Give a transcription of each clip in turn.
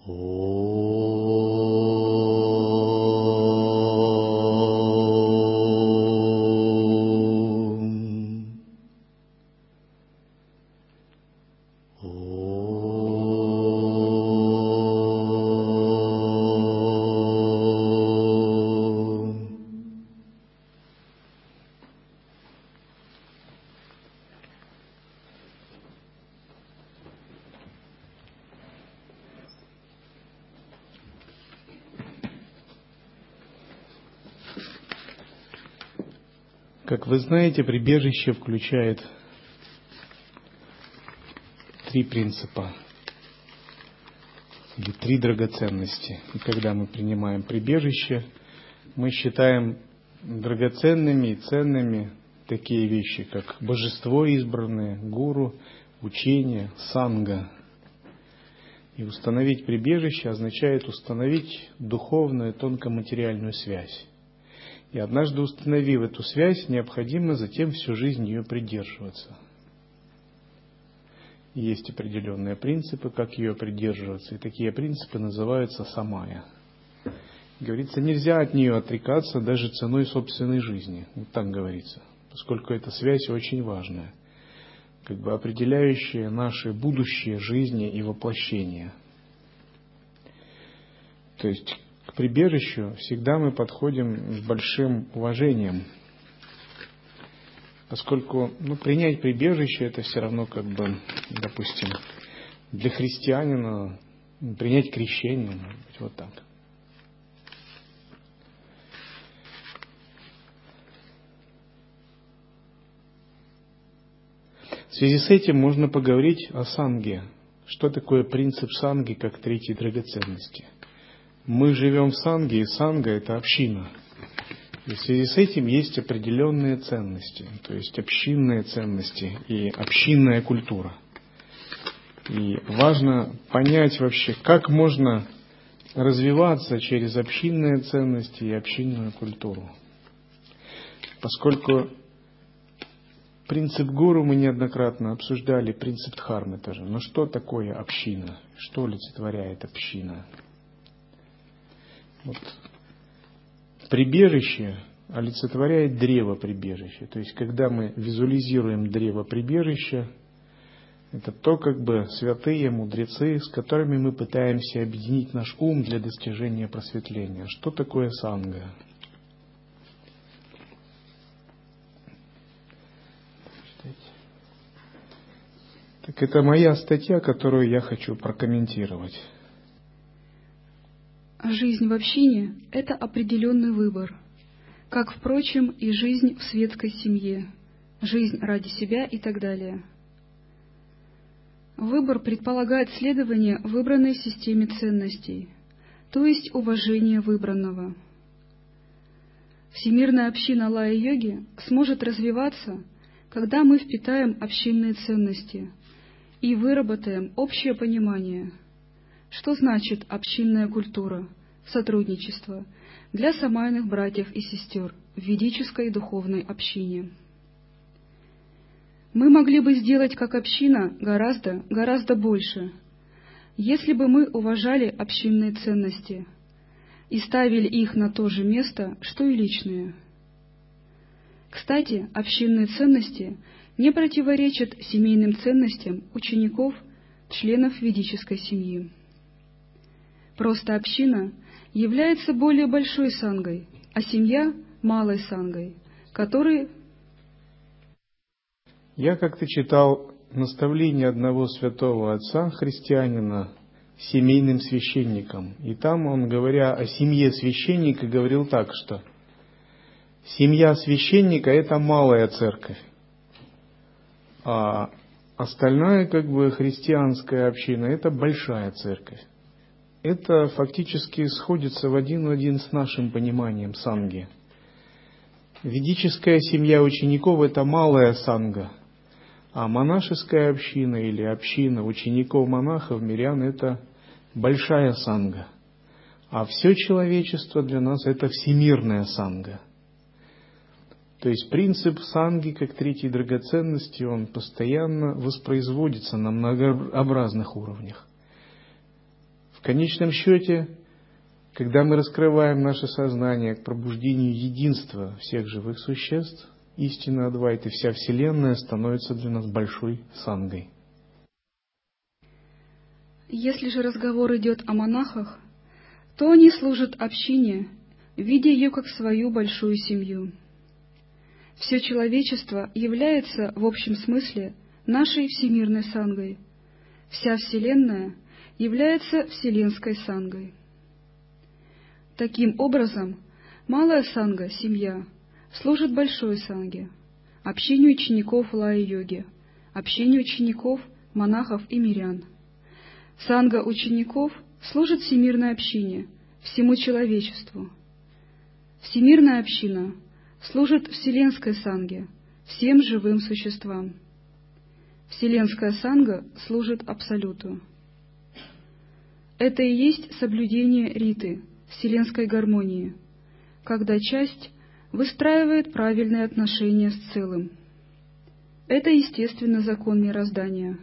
Как вы знаете, прибежище включает 3 принципа или 3 драгоценности. И когда мы принимаем прибежище, мы считаем драгоценными и ценными такие вещи, как божество избранное, гуру, учение, санга. И установить прибежище означает установить духовную, тонкоматериальную связь. И однажды установив эту связь, необходимо затем всю жизнь ее придерживаться. И есть определенные принципы, как ее придерживаться, и такие принципы называются самая. Говорится, нельзя от нее отрекаться даже ценой собственной жизни. Вот так говорится, поскольку эта связь очень важная, как бы определяющая наши будущие жизни и воплощения. То есть к прибежищу всегда мы подходим с большим уважением, поскольку принять прибежище — это все равно, как бы, допустим, для христианина принять крещение, может быть, вот так. В связи с этим можно поговорить о санге. Что такое принцип санги как 3-й драгоценности? Мы живем в санге, и санга — это община. И в связи с этим есть определенные ценности, то есть общинные ценности и общинная культура. И важно понять вообще, как можно развиваться через общинные ценности и общинную культуру. Поскольку принцип гуру мы неоднократно обсуждали, принцип дхармы тоже. Но что такое община? Что олицетворяет община? Вот. Прибежище олицетворяет древо прибежища. То есть, когда мы визуализируем древо прибежища, это то, как бы, святые мудрецы, с которыми мы пытаемся объединить наш ум для достижения просветления. Что такое санга? Так это моя статья, которую я хочу прокомментировать. Жизнь в общине – это определенный выбор, как, впрочем, и жизнь в светской семье, жизнь ради себя и так далее. Выбор предполагает следование выбранной системе ценностей, то есть уважение выбранного. Всемирная община лая-йоги сможет развиваться, когда мы впитаем общинные ценности и выработаем общее понимание, что значит общинная культура, сотрудничество для самайных братьев и сестер в ведической духовной общине. Мы могли бы сделать как община гораздо больше, если бы мы уважали общинные ценности и ставили их на то же место, что и личные. Кстати, общинные ценности не противоречат семейным ценностям учеников, членов ведической семьи. Просто община является более большой сангой, а семья — малой сангой, которые... Я как-то читал наставление одного святого отца, христианина, семейным священником. И там он, говоря о семье священника, говорил так, что семья священника — это малая церковь, а остальная, как бы, христианская община — это большая церковь. Это фактически сходится в один с нашим пониманием санги. Ведическая семья учеников — это малая санга, а монашеская община или община учеников-монахов, мирян — это большая санга. А все человечество для нас — это всемирная санга. То есть принцип санги как 3-й драгоценности, он постоянно воспроизводится на многообразных уровнях. В В конечном счете, когда мы раскрываем наше сознание к пробуждению единства всех живых существ, истина Адвайты, вся Вселенная становится для нас большой сангой. Если же разговор идет о монахах, то они служат общине, видя ее как свою большую семью. Все человечество является в общем смысле нашей всемирной сангой. Вся Вселенная является вселенской сангой. Таким образом, малая санга, семья, служит большой санге, общине учеников лая-йоги, общине учеников, монахов и мирян. Санга учеников служит всемирной общине, всему человечеству. Всемирная община служит вселенской санге, всем живым существам. Вселенская санга служит Абсолюту. Это и есть соблюдение риты, вселенской гармонии, когда часть выстраивает правильные отношения с целым. Это естественный закон мироздания.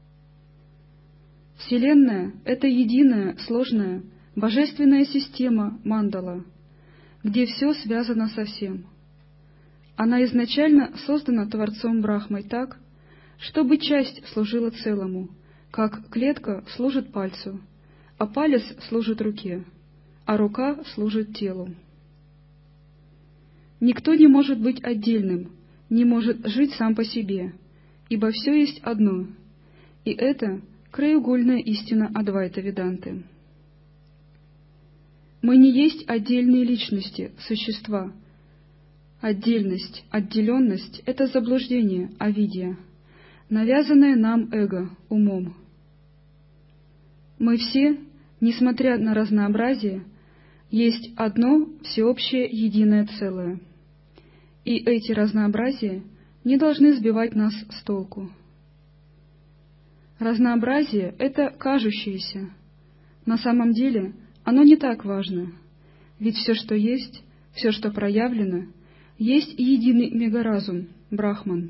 Вселенная — это единая, сложная, божественная система мандала, где все связано со всем. Она изначально создана Творцом Брахмой так, чтобы часть служила целому, как клетка служит пальцу, а палец служит руке, а рука служит телу. Никто не может быть отдельным, не может жить сам по себе, ибо все есть одно, и это краеугольная истина Адвайта Веданты. Мы не есть отдельные личности, существа. Отдельность, отделенность — это заблуждение, авидья, навязанное нам эго, умом. Мы все, несмотря на разнообразие, есть одно всеобщее единое целое. И эти разнообразия не должны сбивать нас с толку. Разнообразие — это кажущееся. На самом деле оно не так важно, ведь все, что есть, все, что проявлено, есть единый мегаразум, Брахман.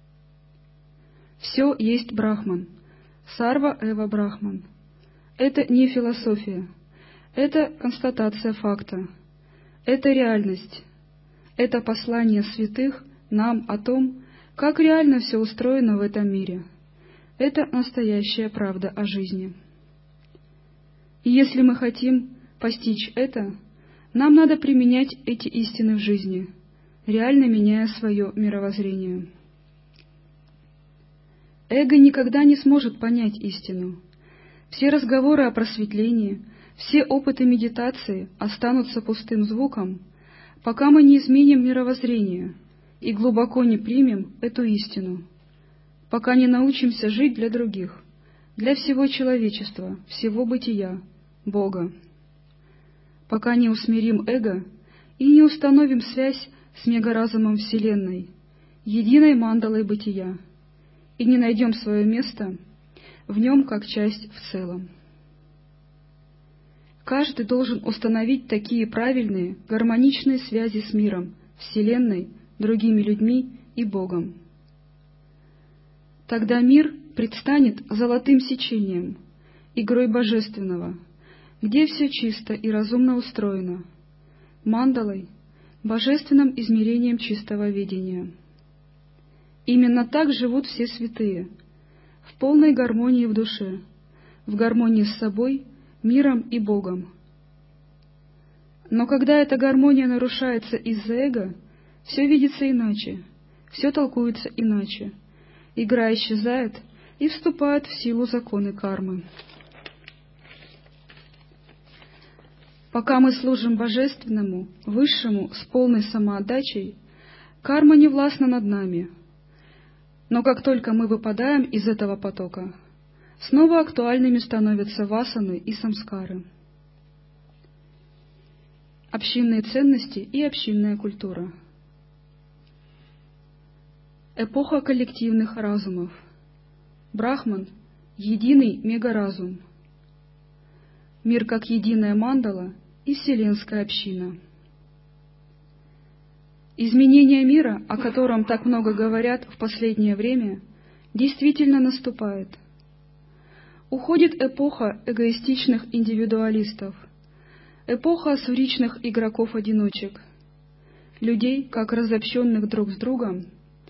Все есть Брахман, Сарва Эва Брахман. Это не философия, это констатация факта, это реальность, это послание святых нам о том, как реально все устроено в этом мире. Это настоящая правда о жизни. И если мы хотим постичь это, нам надо применять эти истины в жизни, реально меняя свое мировоззрение. Эго никогда не сможет понять истину. Все разговоры о просветлении, все опыты медитации останутся пустым звуком, пока мы не изменим мировоззрение и глубоко не примем эту истину, пока не научимся жить для других, для всего человечества, всего бытия, Бога, пока не усмирим эго и не установим связь с мегаразумом Вселенной, единой мандалой бытия, и не найдем свое место в нем как часть в целом. Каждый должен установить такие правильные, гармоничные связи с миром, Вселенной, другими людьми и Богом. Тогда мир предстанет золотым сечением, игрой божественного, где все чисто и разумно устроено, мандалой, божественным измерением чистого видения. Именно так живут все святые, в полной гармонии в душе, в гармонии с собой, миром и Богом. Но когда эта гармония нарушается из-за эго, все видится иначе, все толкуется иначе, игра исчезает и вступают в силу законы кармы. Пока мы служим Божественному, Высшему, с полной самоотдачей, карма не властна над нами. Но как только мы выпадаем из этого потока, снова актуальными становятся васаны и самскары. Общинные ценности и общинная культура. Эпоха коллективных разумов. Брахман — единый мегаразум. Мир как единая мандала и вселенская община. Изменение мира, о котором так много говорят в последнее время, действительно наступает. Уходит эпоха эгоистичных индивидуалистов, эпоха ассуричных игроков-одиночек, людей, как разобщенных друг с другом,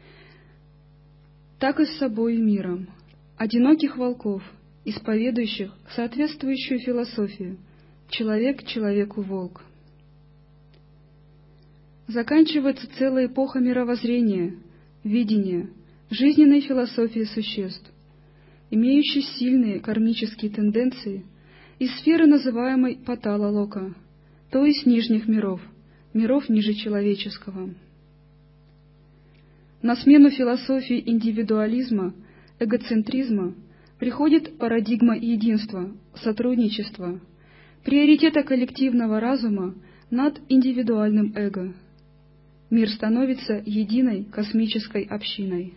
так и с собой и миром, одиноких волков, исповедующих соответствующую философию «человек человеку волк». Заканчивается целая эпоха мировоззрения, видения, жизненной философии существ, имеющих сильные кармические тенденции из сферы, называемой патала-лока, то есть нижних миров, миров ниже человеческого. На смену философии индивидуализма, эгоцентризма приходит парадигма единства, сотрудничества, приоритета коллективного разума над индивидуальным эго. Мир становится единой космической общиной.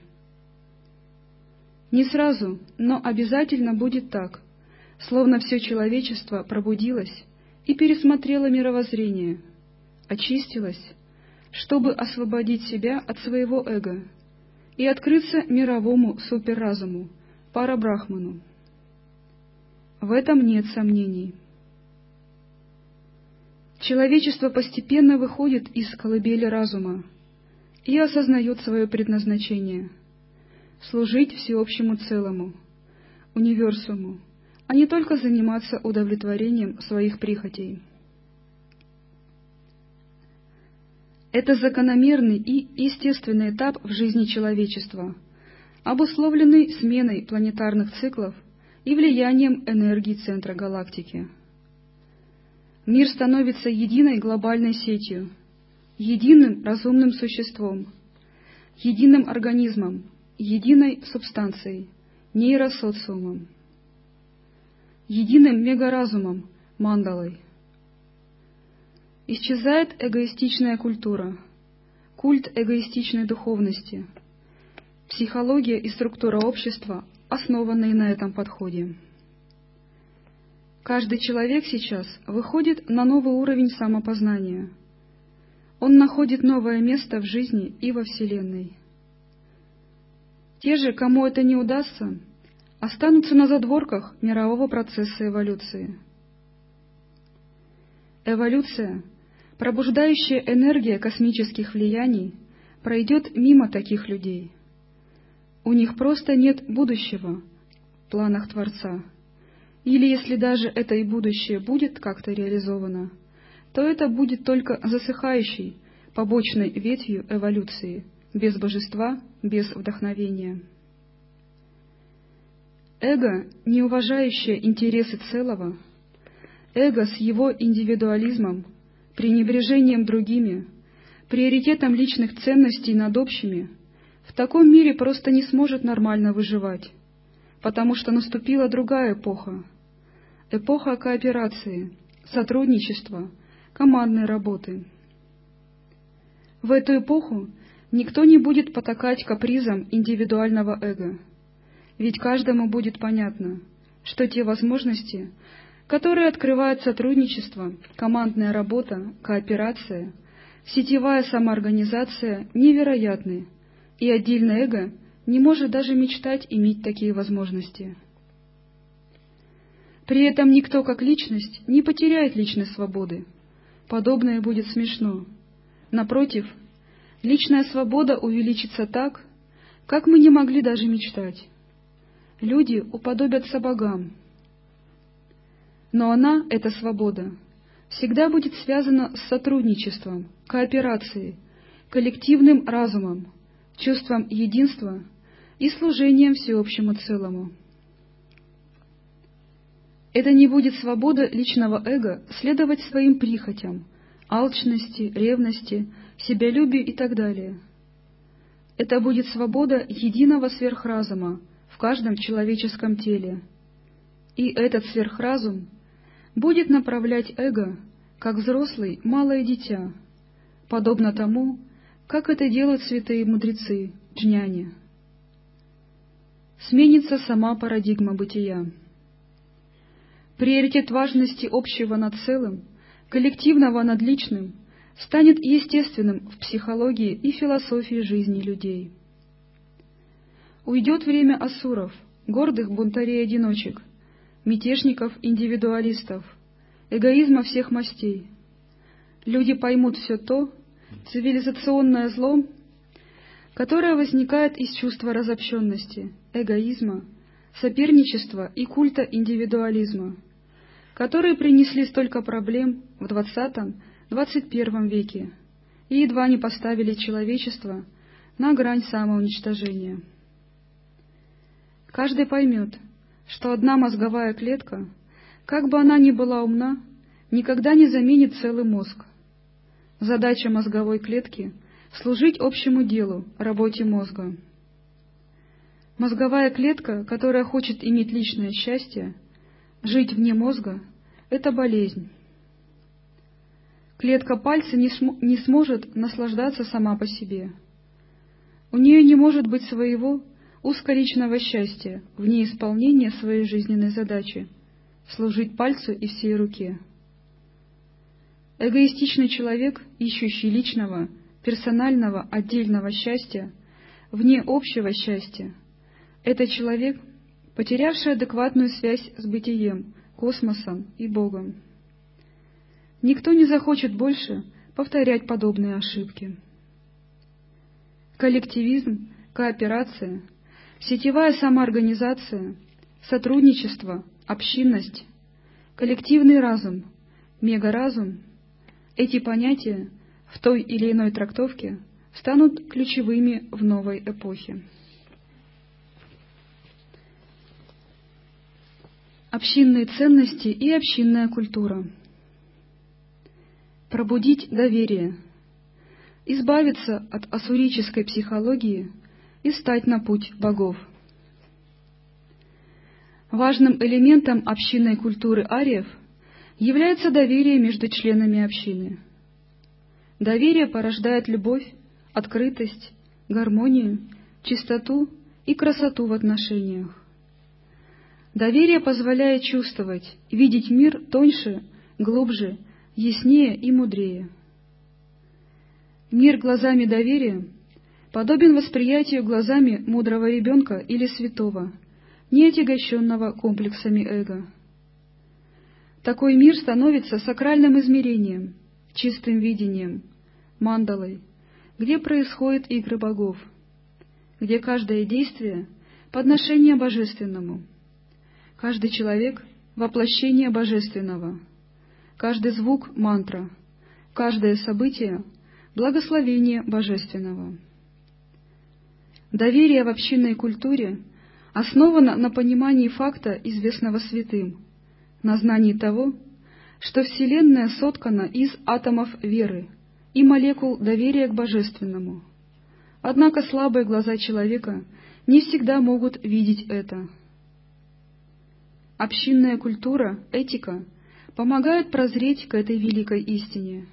Не сразу, но обязательно будет так, словно все человечество пробудилось и пересмотрело мировоззрение, очистилось, чтобы освободить себя от своего эго и открыться мировому суперразуму, парабрахману. В этом нет сомнений. Человечество постепенно выходит из колыбели разума и осознает свое предназначение — служить всеобщему целому, универсуму, а не только заниматься удовлетворением своих прихотей. Это закономерный и естественный этап в жизни человечества, обусловленный сменой планетарных циклов и влиянием энергии центра галактики. Мир становится единой глобальной сетью, единым разумным существом, единым организмом, единой субстанцией, нейросоциумом, единым мегаразумом, мандалой. Исчезает эгоистичная культура, культ эгоистичной духовности, психология и структура общества, основанные на этом подходе. Каждый человек сейчас выходит на новый уровень самопознания. Он находит новое место в жизни и во Вселенной. Те же, кому это не удастся, останутся на задворках мирового процесса эволюции. Эволюция, пробуждающая энергия космических влияний, пройдет мимо таких людей. У них просто нет будущего в планах Творца. Или если даже это и будущее будет как-то реализовано, то это будет только засыхающей, побочной ветвью эволюции, без божества, без вдохновения. Эго, не уважающее интересы целого, эго с его индивидуализмом, пренебрежением другими, приоритетом личных ценностей над общими, в таком мире просто не сможет нормально выживать, потому что наступила другая эпоха, эпоха кооперации, сотрудничества, командной работы. В эту эпоху никто не будет потакать капризам индивидуального эго, ведь каждому будет понятно, что те возможности, которые открывает сотрудничество, командная работа, кооперация, сетевая самоорганизация, невероятны, и отдельное эго не может даже мечтать иметь такие возможности. При этом никто как личность не потеряет личной свободы. Подобное будет смешно. Напротив, личная свобода увеличится так, как мы не могли даже мечтать. Люди уподобятся богам. Но она, эта свобода, всегда будет связана с сотрудничеством, кооперацией, коллективным разумом, чувством единства и служением всеобщему целому. Это не будет свобода личного эго следовать своим прихотям, алчности, ревности, себялюбию и так далее. Это будет свобода единого сверхразума в каждом человеческом теле. И этот сверхразум будет направлять эго, как взрослый малое дитя, подобно тому, как это делают святые мудрецы, джняни. Сменится сама парадигма бытия. Приоритет важности общего над целым, коллективного над личным станет естественным в психологии и философии жизни людей. Уйдет время асуров, гордых бунтарей-одиночек, мятежников-индивидуалистов, эгоизма всех мастей. Люди поймут все то, цивилизационное зло, которое возникает из чувства разобщенности, эгоизма, соперничества и культа индивидуализма, которые принесли столько проблем в XX-XXI веке и едва не поставили человечество на грань самоуничтожения. Каждый поймет, что одна мозговая клетка, как бы она ни была умна, никогда не заменит целый мозг. Задача мозговой клетки — служить общему делу, работе мозга. Мозговая клетка, которая хочет иметь личное счастье, жить вне мозга — это болезнь. Клетка пальца не сможет наслаждаться сама по себе. У нее не может быть своего узколичного счастья вне исполнения своей жизненной задачи — служить пальцу и всей руке. Эгоистичный человек, ищущий личного, персонального, отдельного счастья, вне общего счастья, это человек, потерявший адекватную связь с бытием, космосом и Богом. Никто не захочет больше повторять подобные ошибки. Коллективизм, кооперация, сетевая самоорганизация, сотрудничество, общинность, коллективный разум, мегаразум — эти понятия в той или иной трактовке станут ключевыми в новой эпохе. Общинные ценности и общинная культура. Пробудить доверие, избавиться от ассурической психологии и стать на путь богов. Важным элементом общинной культуры ариев является доверие между членами общины. Доверие порождает любовь, открытость, гармонию, чистоту и красоту в отношениях. Доверие позволяет чувствовать и видеть мир тоньше, глубже, яснее и мудрее. Мир глазами доверия подобен восприятию глазами мудрого ребенка или святого, не отягощенного комплексами эго. Такой мир становится сакральным измерением, чистым видением, мандалой, где происходят игры богов, где каждое действие — подношение божественному, каждый человек — воплощение божественного, каждый звук — мантра, каждое событие — благословение божественного. Доверие в общинной культуре основано на понимании факта, известного святым, на знании того, что Вселенная соткана из атомов веры и молекул доверия к божественному. Однако слабые глаза человека не всегда могут видеть это. Общинная культура, этика помогают прозреть к этой великой истине.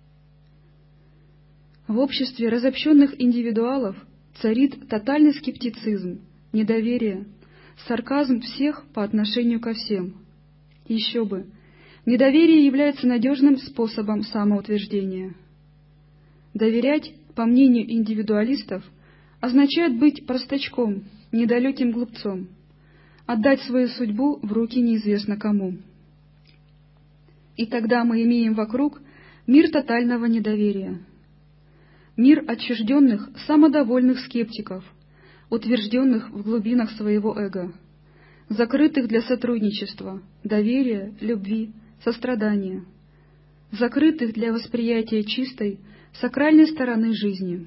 В обществе разобщенных индивидуалов царит тотальный скептицизм, недоверие, сарказм всех по отношению ко всем. Еще бы, недоверие является надежным способом самоутверждения. Доверять, по мнению индивидуалистов, означает быть простачком, недалеким глупцом, отдать свою судьбу в руки неизвестно кому. И тогда мы имеем вокруг мир тотального недоверия. Мир отчужденных, самодовольных скептиков, утвержденных в глубинах своего эго, закрытых для сотрудничества, доверия, любви, сострадания, закрытых для восприятия чистой, сакральной стороны жизни.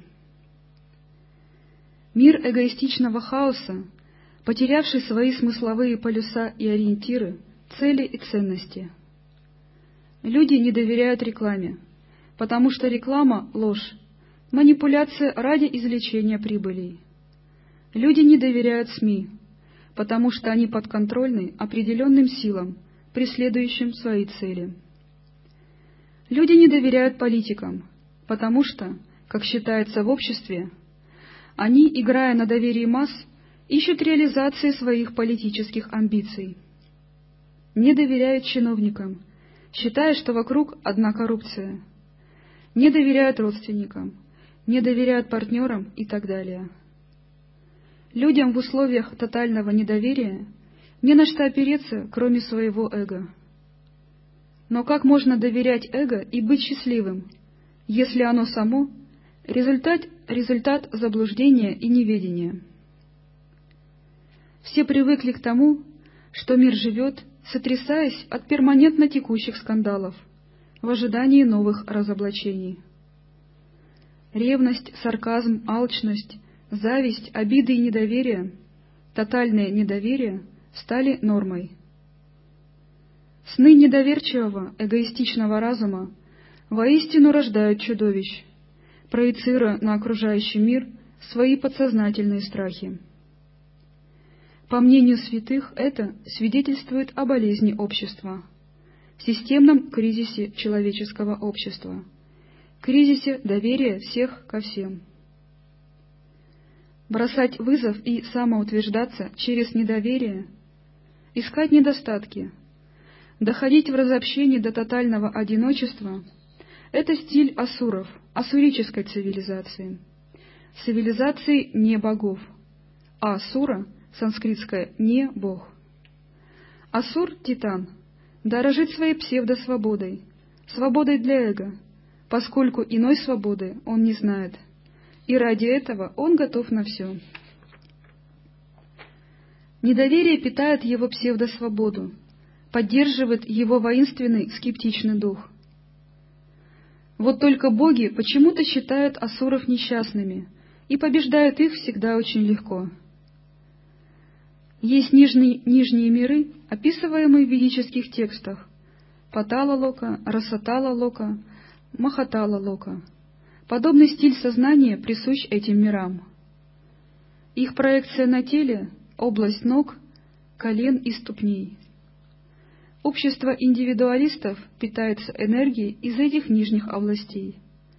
Мир эгоистичного хаоса, потерявший свои смысловые полюса и ориентиры, цели и ценности. Люди не доверяют рекламе, потому что реклама — ложь, манипуляция ради извлечения прибылей. Люди не доверяют СМИ, потому что они подконтрольны определенным силам, преследующим свои цели. Люди не доверяют политикам, потому что, как считается в обществе, они, играя на доверии масс, ищут реализации своих политических амбиций. Не доверяют чиновникам, считая, что вокруг одна коррупция. Не доверяют родственникам, не доверяют партнерам и так далее. Людям в условиях тотального недоверия Не на что опереться, кроме своего эго. Но как можно доверять эго и быть счастливым, если оно само — результат заблуждения и неведения? Все привыкли к тому, что мир живет, сотрясаясь от перманентно текущих скандалов, в ожидании новых разоблачений. Ревность, сарказм, алчность, зависть, обиды и недоверие, тотальное недоверие стали нормой. Сны недоверчивого, эгоистичного разума воистину рождают чудовищ, проецируя на окружающий мир свои подсознательные страхи. По мнению святых, это свидетельствует о болезни общества, системном кризисе человеческого общества, кризисе доверия всех ко всем. Бросать вызов и самоутверждаться через недоверие, искать недостатки, доходить в разобщении до тотального одиночества — это стиль асуров, ассурической цивилизации, цивилизации не богов, а асура, санскритское «не бог». Асур — титан, дорожит своей псевдосвободой, свободой для эго, поскольку иной свободы он не знает, и ради этого он готов на все. Недоверие питает его псевдосвободу, поддерживает его воинственный скептичный дух. Вот только боги почему-то считают асуров несчастными и побеждают их всегда очень легко. Есть нижние миры, описываемые в ведических текстах: Патала-лока, Расатала-лока, Махатала-лока. Подобный стиль сознания присущ этим мирам. Их проекция на теле — область ног, колен и ступней. Общество индивидуалистов питается энергией из этих нижних областей.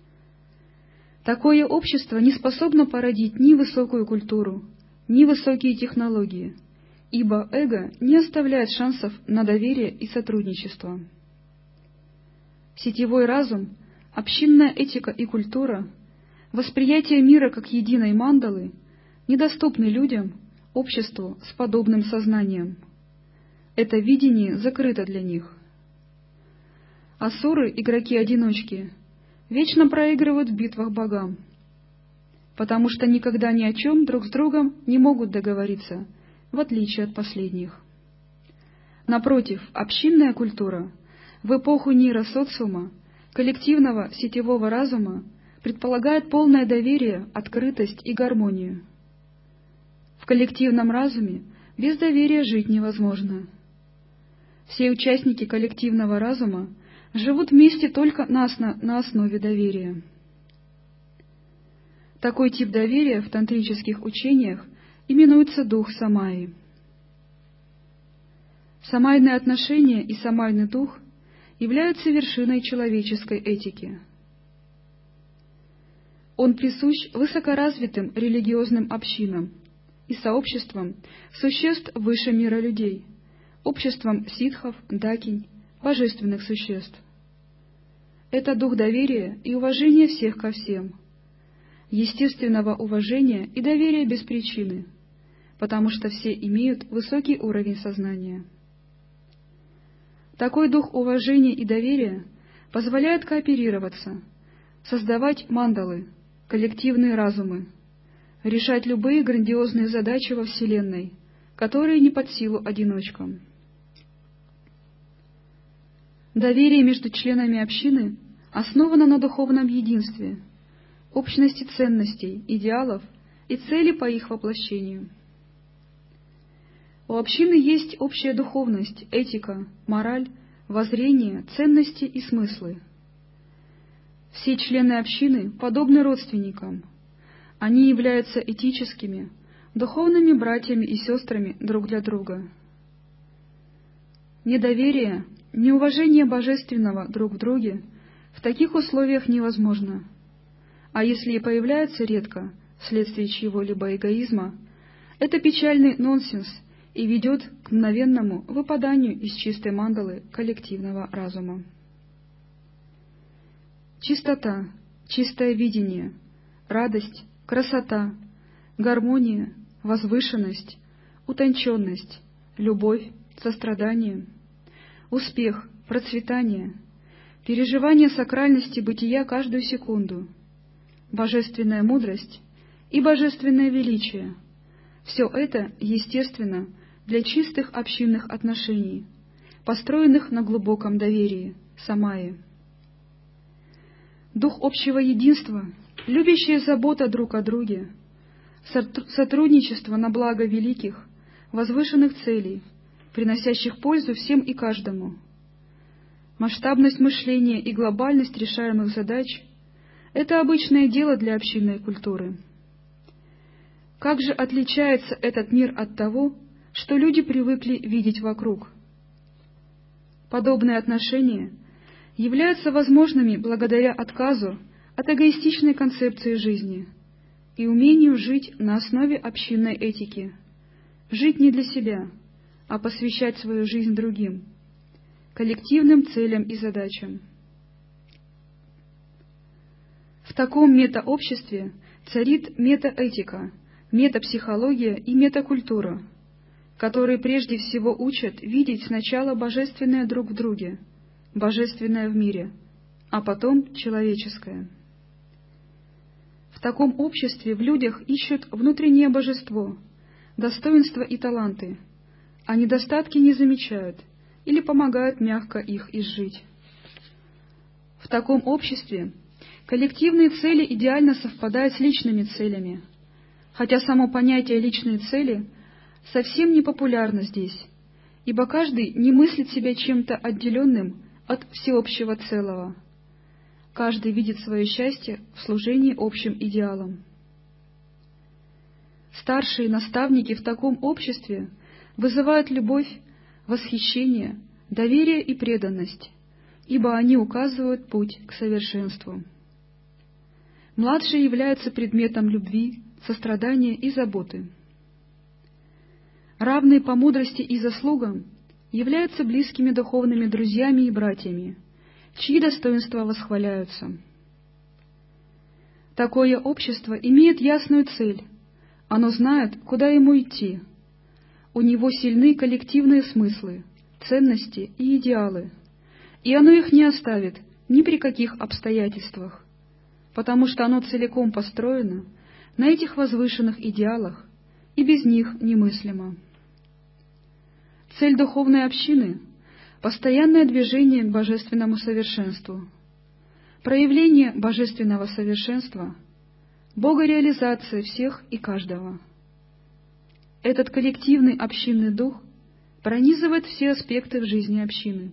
Такое общество не способно породить ни высокую культуру, ни высокие технологии, ибо эго не оставляет шансов на доверие и сотрудничество. Сетевой разум, общинная этика и культура, восприятие мира как единой мандалы недоступны людям, обществу с подобным сознанием. Это видение закрыто для них. Асуры, игроки-одиночки, вечно проигрывают в битвах богам, потому что никогда ни о чем друг с другом не могут договориться, в отличие от последних. Напротив, общинная культура в эпоху нейросоциума, коллективного сетевого разума предполагает полное доверие, открытость и гармонию. В коллективном разуме без доверия жить невозможно. Все участники коллективного разума живут вместе только на основе доверия. Такой тип доверия в тантрических учениях именуется дух самайи. Самайные отношения и самайный дух являются вершиной человеческой этики. Он присущ высокоразвитым религиозным общинам и сообществам существ выше мира людей, обществам ситхов, дакинь, божественных существ. Это дух доверия и уважения всех ко всем, естественного уважения и доверия без причины, потому что все имеют высокий уровень сознания. Такой дух уважения и доверия позволяет кооперироваться, создавать мандалы, коллективные разумы, решать любые грандиозные задачи во Вселенной, которые не под силу одиночкам. Доверие между членами общины основано на духовном единстве, общности ценностей, идеалов и целей по их воплощению. У общины есть общая духовность, этика, мораль, воззрение, ценности и смыслы. Все члены общины подобны родственникам. Они являются этическими, духовными братьями и сестрами друг для друга. Недоверие, неуважение божественного друг в друге в таких условиях невозможно, а если и появляется редко, вследствие чьего-либо эгоизма, это печальный нонсенс и ведет к мгновенному выпаданию из чистой мандалы коллективного разума. Чистота, чистое видение, радость, красота, гармония, возвышенность, утонченность — любовь, сострадание, успех, процветание, переживание сакральности бытия каждую секунду, божественная мудрость и божественное величие — все это естественно для чистых общинных отношений, построенных на глубоком доверии, самайи. Дух общего единства, любящая забота друг о друге, сотрудничество на благо великих, возвышенных целей, приносящих пользу всем и каждому, масштабность мышления и глобальность решаемых задач — это обычное дело для общинной культуры. Как же отличается этот мир от того, что люди привыкли видеть вокруг? Подобные отношения являются возможными благодаря отказу от эгоистичной концепции жизни и умению жить на основе общинной этики, жить не для себя, а посвящать свою жизнь другим, коллективным целям и задачам. В таком метаобществе царит метаэтика, метапсихология и метакультура, которые прежде всего учат видеть сначала божественное друг в друге, божественное в мире, а потом человеческое. В таком обществе в людях ищут внутреннее божество, достоинства и таланты, а недостатки не замечают или помогают мягко их изжить. В таком обществе коллективные цели идеально совпадают с личными целями, хотя само понятие «личные цели» совсем не популярно здесь, ибо каждый не мыслит себя чем-то отделенным от всеобщего целого. Каждый видит свое счастье в служении общим идеалам. Старшие наставники в таком обществе вызывают любовь, восхищение, доверие и преданность, ибо они указывают путь к совершенству. Младшие являются предметом любви, сострадания и заботы. Равные по мудрости и заслугам являются близкими духовными друзьями и братьями, чьи достоинства восхваляются. Такое общество имеет ясную цель, оно знает, куда ему идти. У него сильны коллективные смыслы, ценности и идеалы, и оно их не оставит ни при каких обстоятельствах, потому что оно целиком построено на этих возвышенных идеалах и без них немыслимо. Цель духовной общины — постоянное движение к божественному совершенству, проявление божественного совершенства, богореализация всех и каждого. Этот коллективный общинный дух пронизывает все аспекты в жизни общины.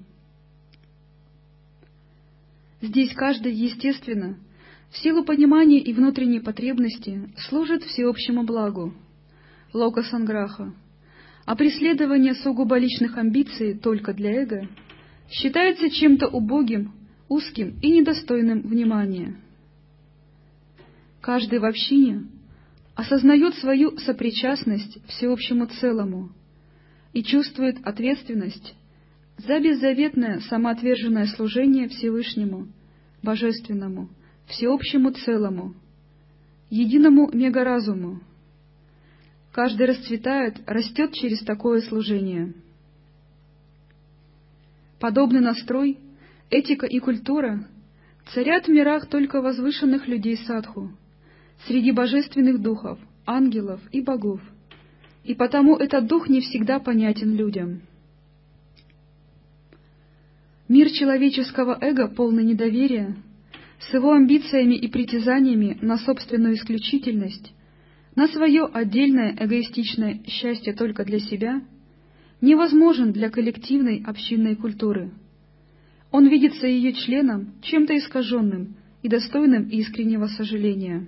Здесь каждый, естественно, в силу понимания и внутренней потребности служит всеобщему благу, лока санграха, а преследование сугубо личных амбиций только для эго считается чем-то убогим, узким и недостойным внимания. Каждый в общине осознает свою сопричастность всеобщему целому и чувствует ответственность за беззаветное самоотверженное служение Всевышнему, Божественному, всеобщему целому, единому мегаразуму. Каждый расцветает, растет через такое служение. Подобный настрой, этика и культура царят в мирах только возвышенных людей садху, среди божественных духов, ангелов и богов, и потому этот дух не всегда понятен людям. Мир человеческого эго, полный недоверия, с его амбициями и притязаниями на собственную исключительность, на свое отдельное эгоистичное счастье только для себя, невозможен для коллективной общинной культуры. Он видится ее членом чем-то искаженным и достойным искреннего сожаления.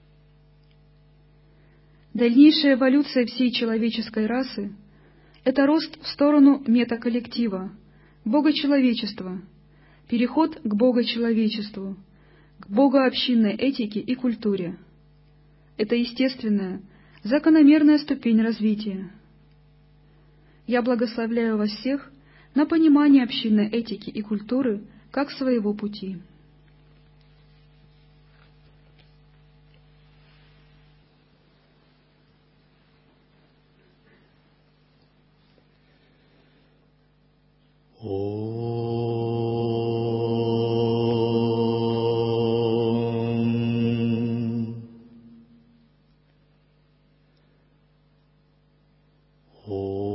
Дальнейшая эволюция всей человеческой расы — это рост в сторону метаколлектива, богочеловечества, переход к богочеловечеству, к богообщинной этике и культуре. Это естественная, закономерная ступень развития. Я благословляю вас всех на понимание общинной этики и культуры как своего пути. Om